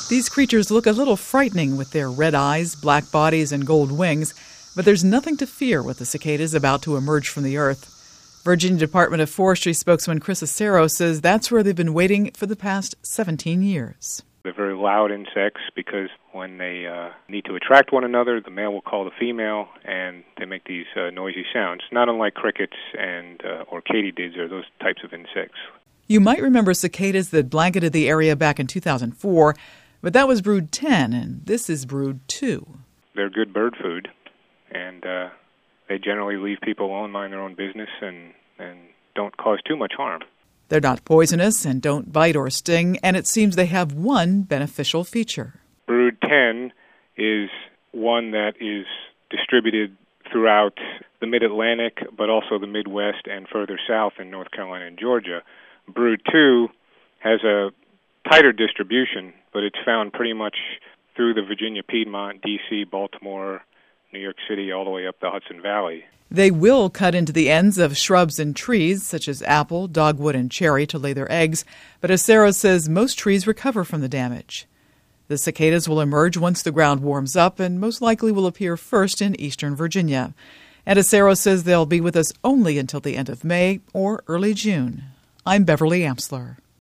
These creatures look a little frightening with their red eyes, black bodies, and gold wings, but there's nothing to fear with the cicadas about to emerge from the earth. Virginia Department of Forestry spokesman Chris Acero says that's where they've been waiting for the past 17 years. They're very loud insects because when they need to attract one another, the male will call the female, and they make these noisy sounds, not unlike crickets and or katydids or those types of insects. You might remember cicadas that blanketed the area back in 2004, but that was brood 10, and this is brood 2. They're good bird food, and they generally leave people alone, mind their own business, and don't cause too much harm. They're not poisonous and don't bite or sting, and it seems they have one beneficial feature. Brood 10 is one that is distributed throughout the Mid-Atlantic, but also the Midwest and further south in North Carolina and Georgia. Brood 2 has a tighter distribution, but it's found pretty much through the Virginia Piedmont, D.C., Baltimore, New York City, all the way up the Hudson Valley. They will cut into the ends of shrubs and trees, such as apple, dogwood, and cherry, to lay their eggs, but Acero says most trees recover from the damage. The cicadas will emerge once the ground warms up and most likely will appear first in eastern Virginia. And Acero says they'll be with us only until the end of May or early June. I'm Beverly Amsler.